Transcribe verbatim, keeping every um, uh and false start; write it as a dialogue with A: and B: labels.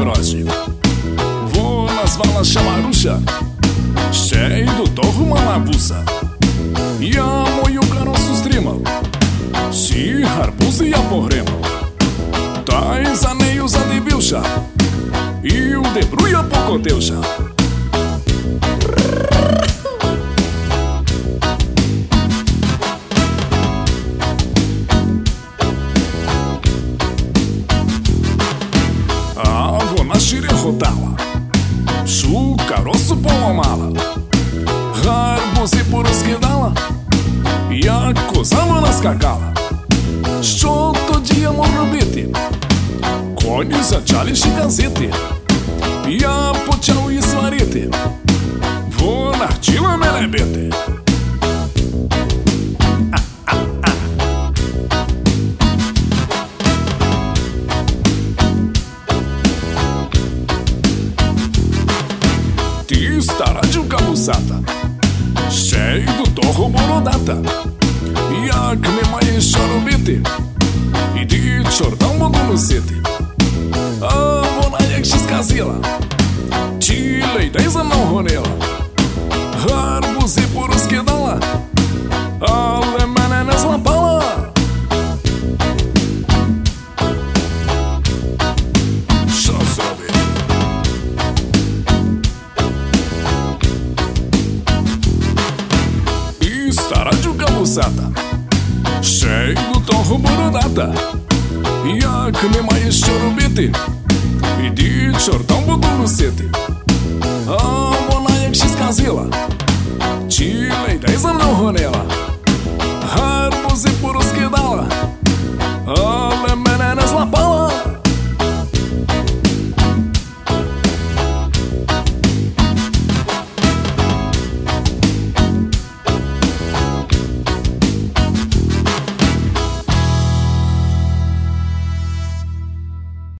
A: дорозі. Вона звалася Маруся, ще й до того мала вуса. Я мою карасу стрімав, всі гарбузи я погримав, та й за нею задивився, і в дебру я покотився. А вона ще реготала, всю каросу поламала, гарбузи порозкидала, як коза вона скакала. Що тоді я мав робити? Коні почали шиканзити. Я почав її сварити, вона хотіла мене бити. Ти стара дівка вусата, ще й до того бородата. Як немає що робити, іди чорта в воду носити. А вона як ще сказила, тілей дай за мною гонила, гарбузи порозкидала, але мене не злапала. Що зробити? І стара дівка вусата, ще й до того бородата. Як немає що робити, іди чортом воду носити. А вона як ще сказила,